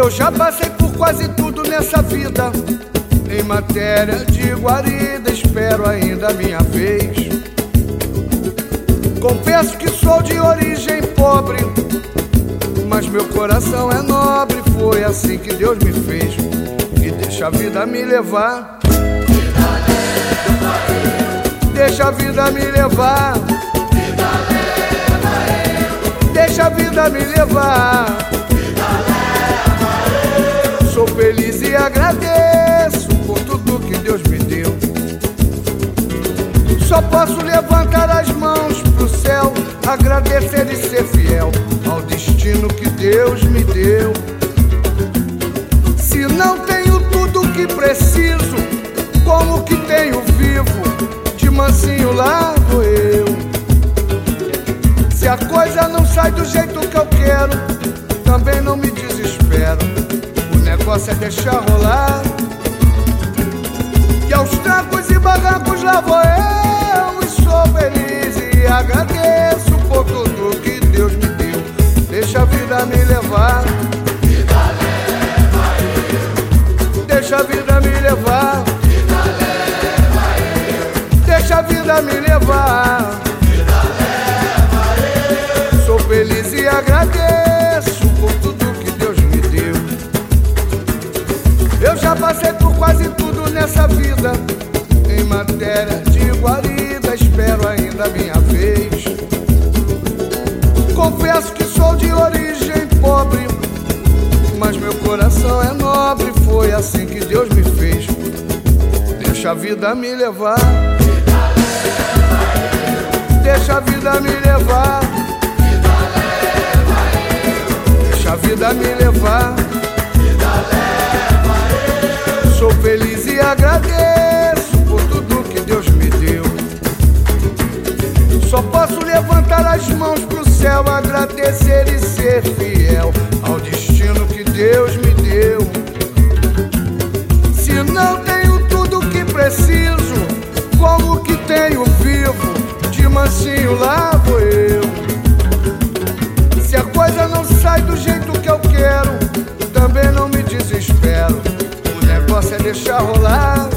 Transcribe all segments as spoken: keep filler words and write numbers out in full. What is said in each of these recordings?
Eu já passei por quase tudo nessa vida. Em matéria de guarida, espero ainda a minha vez. Confesso que sou de origem pobre, mas meu coração é nobre. Foi assim que Deus me fez. E deixa a vida me levar. Vida leva eu. Deixa a vida me levar. Vida leva eu. Deixa a vida me levar. Vida leva eu. Sou feliz e agradeço por tudo que Deus me deu. Só posso levantar as mãos pro céu, agradecer e ser fiel ao destino que Deus me deu. Se não tenho tudo o que preciso, como que tenho vivo, de mansinho lá vou eu. Se a coisa não sai do jeito que eu quero, também não me desespero. O negócio é deixar rolar. E aos trancos e barrancos lá vou eu, e sou feliz e agradeço por tudo que Deus me deu. Deixa a vida me levar. Vida leva eu. Deixa a vida me levar. Vida leva eu. Deixa a vida me levar. Vida leva eu. Sou feliz e agradeço por tudo que Deus me deu. Eu já passei por quase tudo nessa vida. Em matéria de guarida, espero ainda a minha vez. Confesso que sou de origem pobre, mas meu coração é nobre. Foi assim que Deus me fez. Deixa a vida me levar. Vida leva eu. Deixa a vida me levar. Vida leva eu. Deixa a vida me levar. Vida leva eu. Sou feliz e agradeço por tudo que Deus me deu. Só posso levantar as mãos pro céu, agradecer e ser fiel ao destino que Deus me deu. Se não tenho tudo o que preciso, como que tenho vivo, de mansinho lá vou eu. Se a coisa não sai do jeito que eu quero, também não me desespero. O negócio é deixar rolar.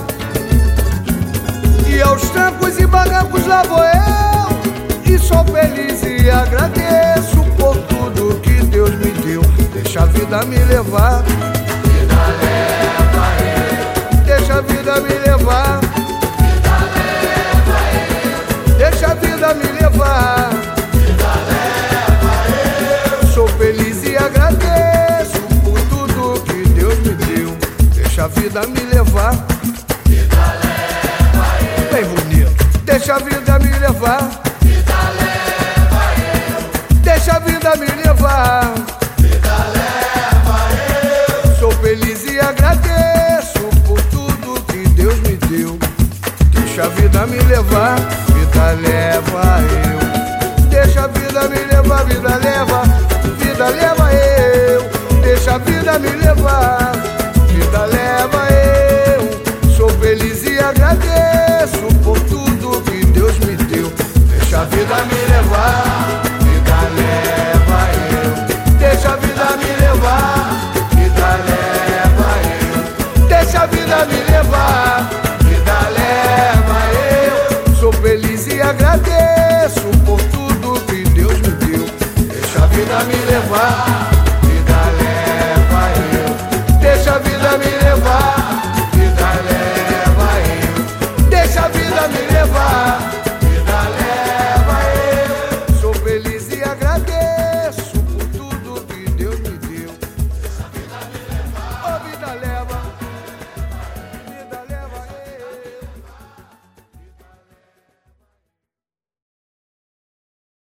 E aos trancos e barrancos lá vou eu, e sou feliz e agradeço por tudo que Deus me deu. Deixa a vida me levar. Vida leva eu. Deixa a vida me levar. Vida leva eu. Deixa a vida me levar. Vida leva eu. Sou feliz e agradeço por tudo que Deus me deu. Deixa a vida me levar. Vida leva eu. Bem bonito. Deixa a vida me levar. Vida leva eu. Deixa a vida me levar. Vida leva eu. Sou feliz e agradeço por tudo que Deus me deu. Deixa a vida me levar. Vida leva eu. Deixa a vida me levar. Vida leva. Vida leva eu. Deixa a vida me levar. Vida leva eu. Sou feliz e agradeço por tudo que Deus me deu. Deixa a vida me levar. Vida leva eu. Deixa a vida me levar. Vida leva eu. Deixa a vida me levar. Vida leva eu. Sou feliz e agradeço por tudo que Deus me deu. Deixa a vida me levar.